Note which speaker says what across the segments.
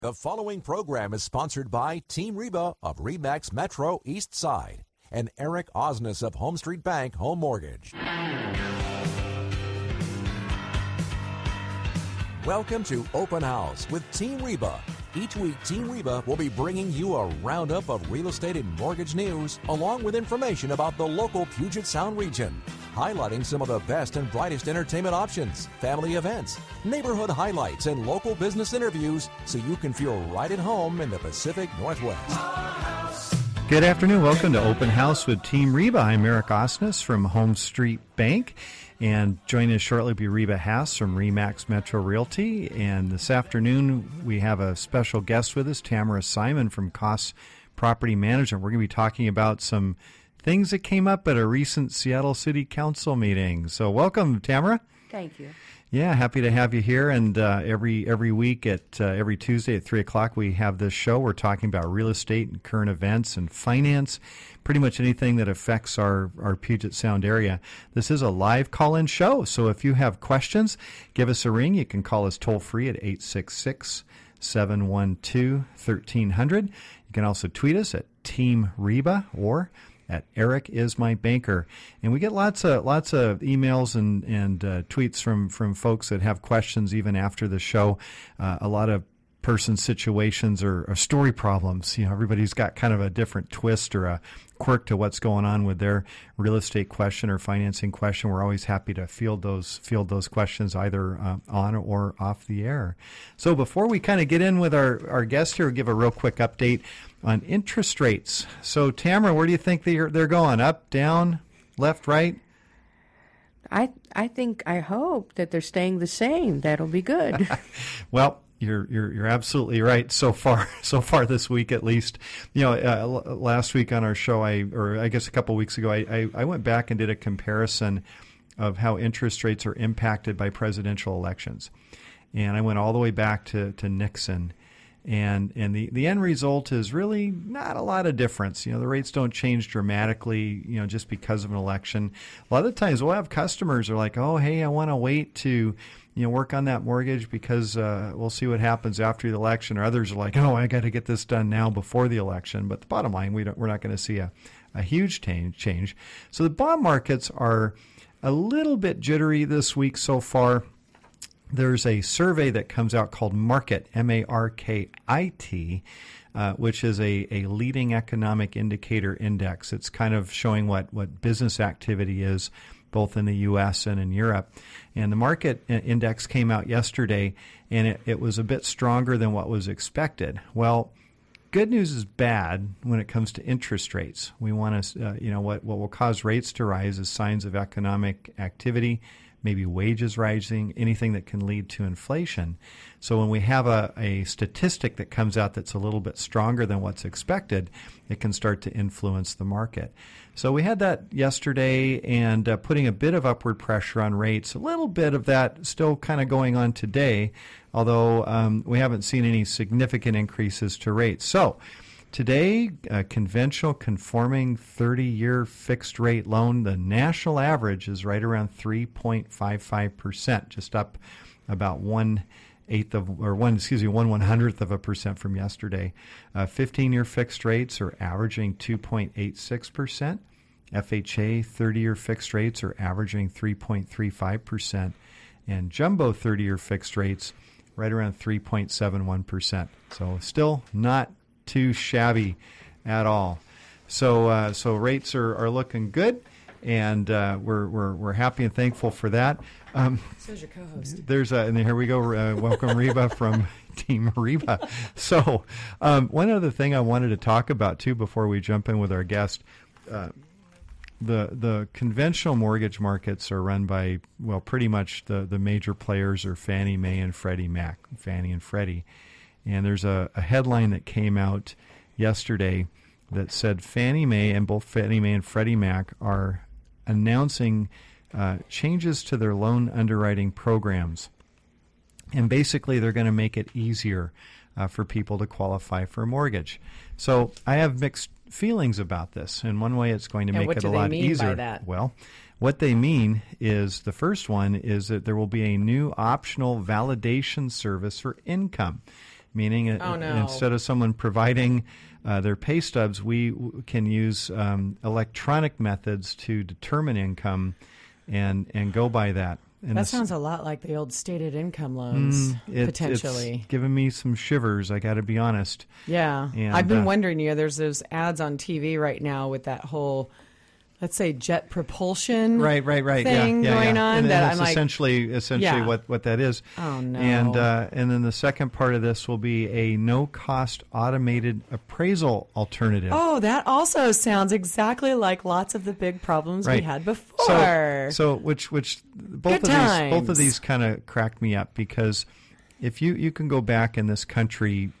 Speaker 1: The following program is sponsored by Team Reba of RE/MAX Metro East Side and Eric Osnes of Home Street Bank Home Mortgage. Welcome to Open House with Team Reba. Each week, Team Reba will be bringing you a roundup of real estate and mortgage news, along with information about the local Puget Sound region, highlighting some of the best and brightest entertainment options, family events, neighborhood highlights, and local business interviews, so you can feel right at home in the Pacific Northwest.
Speaker 2: Good afternoon. Welcome to Open House with Team Reba. I'm Eric Osnes from Home Street Bank. And joining us shortly will be Reba Haas from RE/MAX Metro Realty. And this afternoon, we have a special guest with us, Tamara Simon from Cost Property Management. We're going to be talking about some things that came up at a recent Seattle City Council meeting. So welcome, Tamara.
Speaker 3: Thank you.
Speaker 2: Yeah, happy to have you here. And every week at every Tuesday at 3 o'clock, we have this show. We're talking about real estate and current events and finance, pretty much anything that affects our Puget Sound area. This is a live call-in show, so if you have questions, give us a ring. You can call us toll-free at 866-712-1300. You can also tweet us at Team Reba or at Eric is my banker. And we get lots of emails and tweets from folks that have questions even after the show. A lot of person situations or story problems. You know, everybody's got kind of a different twist or a quirk to what's going on with their real estate question or financing question. We're always happy to field those questions either on or off the air. So before we kind of get in with our guest here, we'll give a real quick update on interest rates. So Tamara, where do you think they're going? Up, down, left, right?
Speaker 3: I hope that they're staying the same. That'll be good.
Speaker 2: Well, You're absolutely right. So far this week at least. You know, last week on our show, I guess a couple of weeks ago, I went back and did a comparison of how interest rates are impacted by presidential elections, and I went all the way back to Nixon, and the end result is really not a lot of difference. You know, the rates don't change dramatically, you know, just because of an election. A lot of times we'll have customers who are like, oh, hey, I want to wait to work on that mortgage because we'll see what happens after the election. Or others are like, oh, I got to get this done now before the election. But the bottom line, we're not going to see a huge change. So the bond markets are a little bit jittery this week so far. There's a survey that comes out called Markit, M-A-R-K-I-T, which is a leading economic indicator index. It's kind of showing what business activity is, both in the U.S. and in Europe. And the market index came out yesterday, and it was a bit stronger than what was expected. Well, good news is bad when it comes to interest rates. We want to, what will cause rates to rise is signs of economic activity, maybe wages rising, anything that can lead to inflation. So when we have a statistic that comes out that's a little bit stronger than what's expected, it can start to influence the market. So we had that yesterday and putting a bit of upward pressure on rates. A little bit of that still kind of going on today, although we haven't seen any significant increases to rates. So today, a conventional conforming 30-year fixed rate loan, the national average is right around 3.55%, just up about 1/100th% from yesterday. 15-year fixed rates are averaging 2.86%. FHA 30-year fixed rates are averaging 3.35%. And jumbo 30-year fixed rates right around 3.71%. So still not too shabby at all. So rates are looking good, and we're happy and thankful for that.
Speaker 3: So's your co-host.
Speaker 2: And here we go. Welcome Reba from Team Reba. So one other thing I wanted to talk about too before we jump in with our guest. The conventional mortgage markets are run by, well, pretty much the major players are Fannie Mae and Freddie Mac, Fannie and Freddie. And there's a headline that came out yesterday that said both Fannie Mae and Freddie Mac are announcing changes to their loan underwriting programs. And basically they're going to make it easier for people to qualify for a mortgage. So I have mixed feelings about this. In one way, it's going to make it a lot easier. What do they mean by that? Well, what they mean is, the first one is that there will be a new optional validation service for income. meaning
Speaker 3: no.
Speaker 2: instead of someone providing their pay stubs, we can use electronic methods to determine income and go by that. And
Speaker 4: that sounds a lot like the old stated income loans, potentially.
Speaker 2: It's giving me some shivers, I got to be honest.
Speaker 4: Yeah.
Speaker 2: And,
Speaker 4: I've been wondering, there's those ads on TV right now with that whole, let's say, jet propulsion
Speaker 2: right.
Speaker 4: thing going on.
Speaker 2: And
Speaker 4: that
Speaker 2: that's
Speaker 4: I'm like,
Speaker 2: essentially
Speaker 4: yeah.
Speaker 2: what that is.
Speaker 4: Oh, no.
Speaker 2: And then the second part of this will be a no-cost automated appraisal alternative.
Speaker 4: Oh, that also sounds exactly like lots of the big problems we had before.
Speaker 2: So which both of these kind of cracked me up, because if you can go back in this country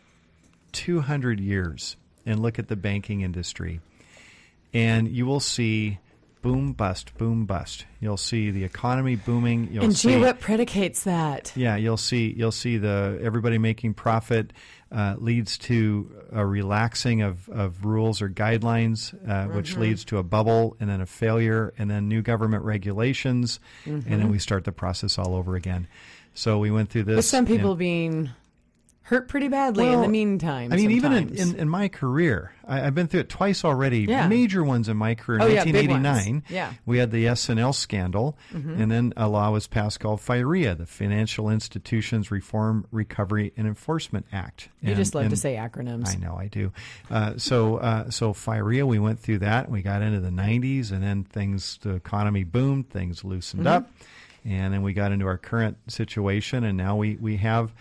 Speaker 2: 200 years and look at the banking industry, and you will see boom, bust, boom, bust. You'll see the economy booming.
Speaker 4: Gee, what predicates that?
Speaker 2: Yeah, you'll see the everybody making profit leads to a relaxing of rules or guidelines, which leads to a bubble and then a failure and then new government regulations, and then we start the process all over again. So we went through this.
Speaker 4: With some people being hurt pretty badly in the meantime.
Speaker 2: I mean,
Speaker 4: sometimes.
Speaker 2: even in my career, I've been through it twice already.
Speaker 4: Yeah.
Speaker 2: Major ones in my career. In
Speaker 4: big
Speaker 2: 1989,
Speaker 4: ones. Yeah.
Speaker 2: We had the SNL scandal, and then a law was passed called FIREA, the Financial Institutions Reform, Recovery, and Enforcement Act.
Speaker 4: You just love to say acronyms.
Speaker 2: I know, I do. So FIREA, we went through that. We got into the 90s, and then the economy boomed, things loosened up, and then we got into our current situation, and now we have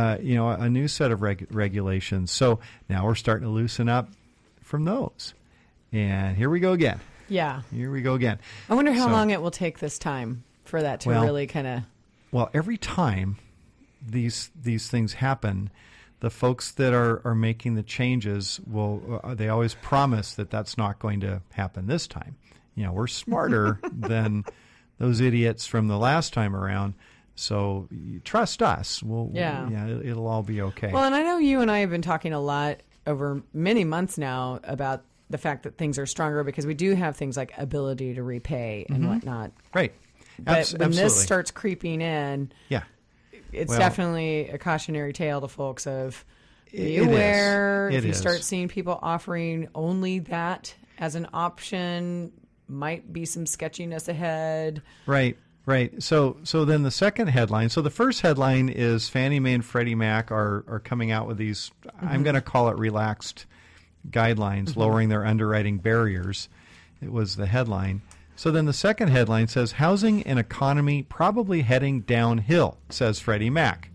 Speaker 2: a new set of regulations. So now we're starting to loosen up from those. And here we go again.
Speaker 4: Yeah.
Speaker 2: Here we go again.
Speaker 4: I wonder how long it will take this time for that to really kind of...
Speaker 2: Well, every time these things happen, the folks that are making the changes they always promise that that's not going to happen this time. We're smarter than those idiots from the last time around. So trust us. It'll all be okay.
Speaker 4: Well, and I know you and I have been talking a lot over many months now about the fact that things are stronger because we do have things like ability to repay and whatnot.
Speaker 2: Right.
Speaker 4: But when this starts creeping in, it's definitely a cautionary tale to folks of be aware. If you start seeing people offering only that as an option, might be some sketchiness ahead.
Speaker 2: Right. So then the second headline. So the first headline is Fannie Mae and Freddie Mac are coming out with these, I'm going to call it relaxed guidelines, lowering their underwriting barriers. It was the headline. So then the second headline says housing and economy probably heading downhill, says Freddie Mac.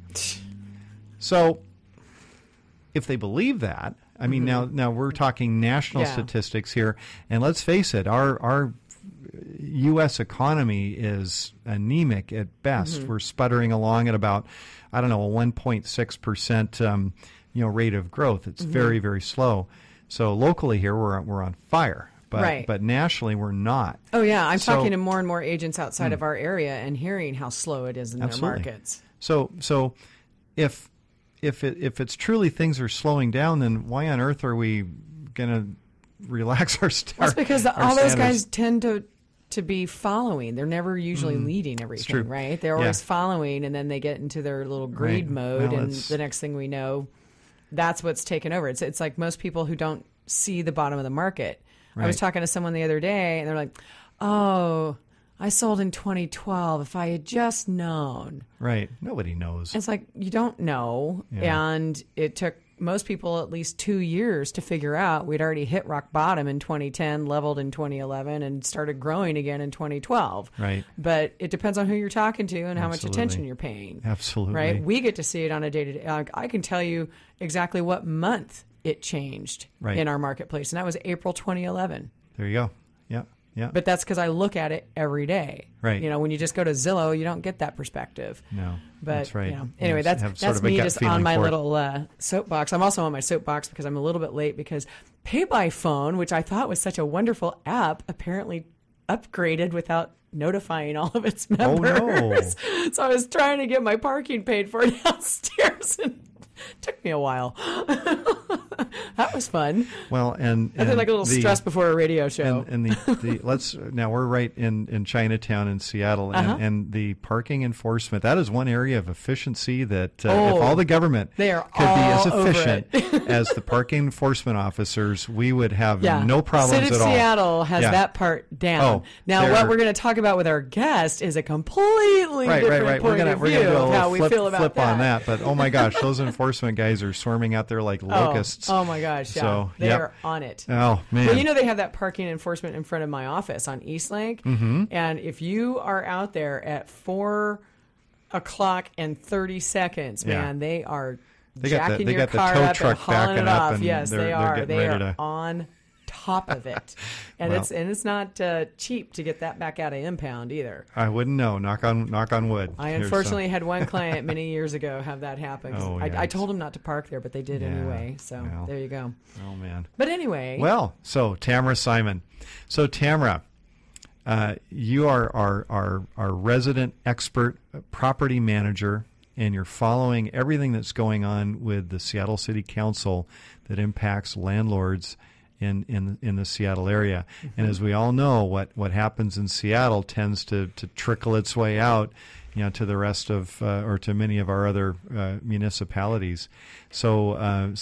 Speaker 2: So if they believe that, I mean, now we're talking national statistics here, and let's face it, our U.S. economy is anemic at best. We're sputtering along at about, a 1.6% rate of growth. It's very, very slow. So locally here we're on fire, but nationally we're not.
Speaker 4: Oh yeah, I'm talking to more and more agents outside of our area and hearing how slow it is in their markets.
Speaker 2: So if it's truly things are slowing down, then why on earth are we going to relax our standards?
Speaker 4: That's because all those guys tend to be following. They're never usually leading everything, right? They're always following, and then they get into their little greed mode, and the next thing we know, that's what's taken over. It's like most people who don't see the bottom of the market. I was talking to someone the other day, and they're like, oh, I sold in 2012. If I had just known.
Speaker 2: Right. Nobody knows.
Speaker 4: It's like, you don't know. Yeah. And it took most people at least 2 years to figure out we'd already hit rock bottom in 2010, leveled in 2011, and started growing again in 2012.
Speaker 2: Right.
Speaker 4: But it depends on who you're talking to and how much attention you're paying.
Speaker 2: Absolutely.
Speaker 4: Right. We get to see it on a day-to-day. I can tell you exactly what month it changed in our marketplace, and that was April 2011.
Speaker 2: There you go. Yeah. Yeah.
Speaker 4: But that's because I look at it every day.
Speaker 2: Right.
Speaker 4: When you just go to Zillow, you don't get that perspective.
Speaker 2: No.
Speaker 4: But,
Speaker 2: that's right.
Speaker 4: Anyway, that's me just on my little soapbox. I'm also on my soapbox because I'm a little bit late because Pay by Phone, which I thought was such a wonderful app, apparently upgraded without notifying all of its members.
Speaker 2: Oh, no.
Speaker 4: So I was trying to get my parking paid for downstairs and it took me a while. That was fun.
Speaker 2: Well, and
Speaker 4: I did like a little stress before a radio show.
Speaker 2: And now we're right in Chinatown in Seattle, and the parking enforcement, that is one area of efficiency that if all the government could be as efficient as the parking enforcement officers, we would have no problems
Speaker 4: at all. City of Seattle has that part down. Now, what we're going to talk about with our guest is a completely different point of view of how we feel about that.
Speaker 2: On that, but oh my gosh, those enforcement guys are swarming out there like locusts.
Speaker 4: Oh my gosh, yeah. So, they are on it.
Speaker 2: Oh, man.
Speaker 4: Well, they have that parking enforcement in front of my office on Eastlake, and if you are out there at 4:30, man, they are jacking your car up and hauling it off. Yes, they are. They are on top of it, and it's not cheap to get that back out of impound either.
Speaker 2: I wouldn't know. Knock on wood.
Speaker 4: I unfortunately had one client many years ago have that happen. I told them not to park there, but they did anyway. So there you go.
Speaker 2: Oh man.
Speaker 4: But anyway.
Speaker 2: Well, so Tamara Simon. So Tamara, you are our resident expert property manager, and you're following everything that's going on with the Seattle City Council that impacts landlords in the Seattle area. And as we all know, what happens in Seattle tends to trickle its way out, to the rest of or to many of our other municipalities. So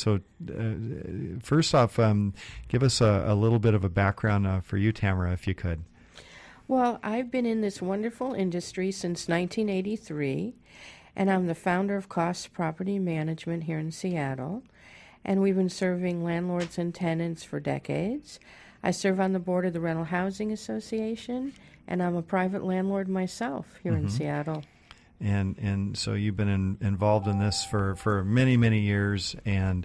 Speaker 2: first off, give us a little bit of a background for you, Tamara, if you could.
Speaker 3: Well, I've been in this wonderful industry since 1983, and I'm the founder of Cost Property Management here in Seattle. And we've been serving landlords and tenants for decades. I serve on the board of the Rental Housing Association, and I'm a private landlord myself here in Seattle.
Speaker 2: And so you've been involved in this for many, many years, and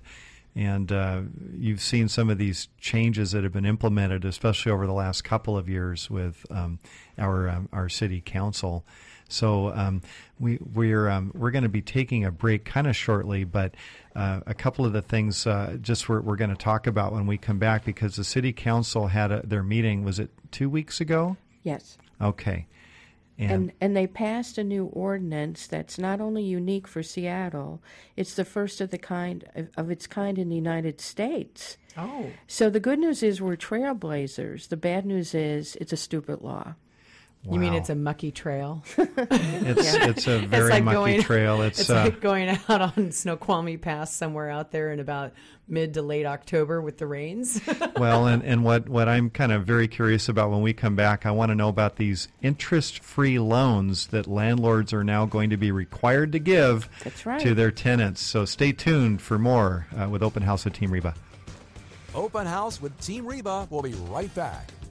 Speaker 2: you've seen some of these changes that have been implemented, especially over the last couple of years with our city council. So we're going to be taking a break kind of shortly, but a couple of the things we're going to talk about when we come back, because the city council had their meeting. Was it 2 weeks ago?
Speaker 3: Yes.
Speaker 2: Okay.
Speaker 3: And they passed a new ordinance that's not only unique for Seattle, it's the first of its kind in the United States.
Speaker 4: Oh.
Speaker 3: So the good news is we're trailblazers. The bad news is it's a stupid law.
Speaker 2: Wow.
Speaker 4: You mean it's a mucky trail?
Speaker 2: It's a very mucky trail.
Speaker 4: It's like going out on Snoqualmie Pass somewhere out there in about mid to late October with the rains.
Speaker 2: Well, and what I'm kind of very curious about when we come back, I want to know about these interest-free loans that landlords are now going to be required to give to their tenants. So stay tuned for more with Open House with Team Reba.
Speaker 1: Open House with Team Reba will be right back.